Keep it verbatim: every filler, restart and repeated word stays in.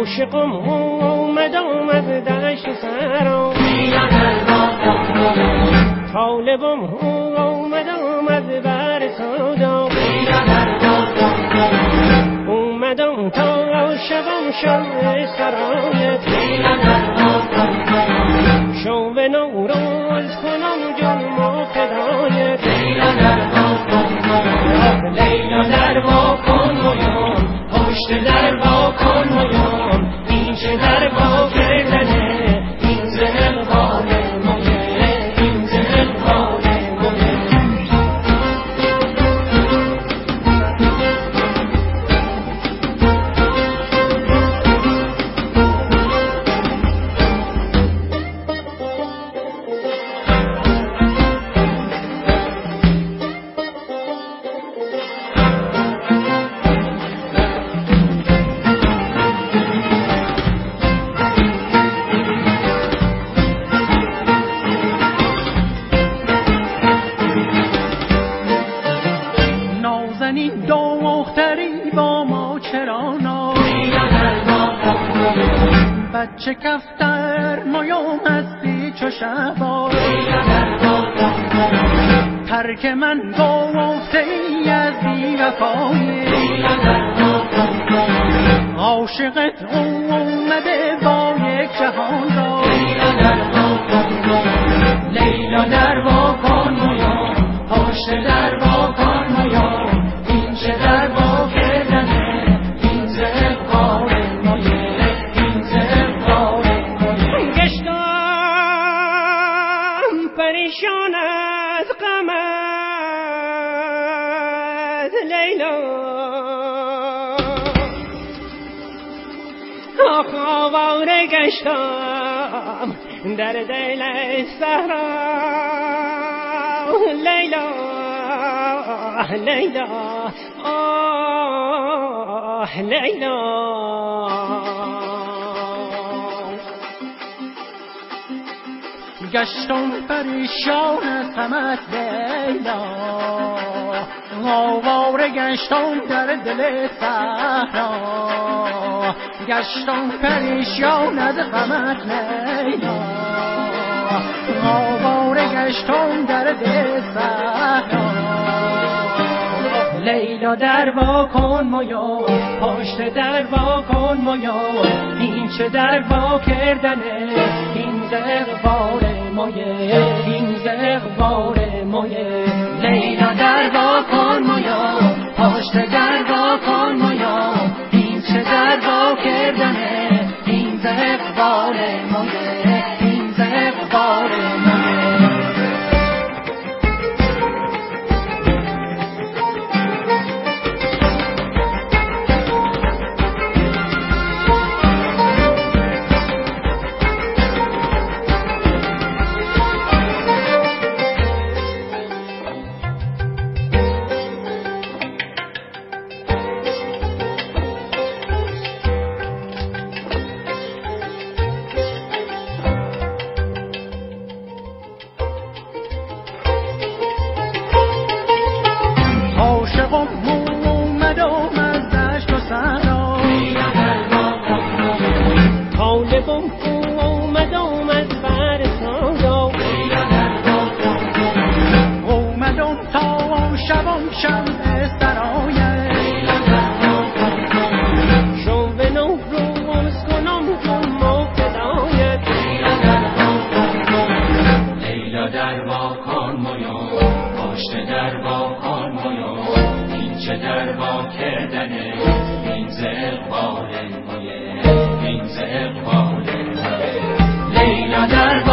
عاشقم اومد آمد دشت سرا لیلا در باغ طالبم اومد آمد بر سودا لیلا در باغ اومدم تا شبم شب سرایت لیلا در باغ شو به نوروز کنم جنم و فدایت لیلا در باغ لیلا در باغ کن مویان پشت در باغ کن مویان این چه در باغ کردنه این ز اقبال مویه این ز اقبال مویه بچه کفتر مایوم هستی چو شبا ترک من گفته ای از بی وفایی عاشقت اومده با یک جهان را لیلا در وا کن مویان پشت در وا کن مویان این چه در وا کردنه این ز اقبال پریشان از غمت لیلا آخ آواره گشتم در دل صحرا لیلا لیلا آه لیلا گشتم پریشان از غمت لیلا آواره گشتم در دل صحرا گشتم پریشان از غمت لیلا آواره گشتم در دل صحرا لیلا در وا کن مویان پشت در وا کن مویان این چه در وا کردنه این ز اقبال مویه این ز اقبال مویه لیلا در وا کن مویان پشت در وا کن مویان این چه در وا کردنه این ز اقبال مویه این ز اقبال مویه این ز اقبال مویه این ز اقبال مویه لیلا در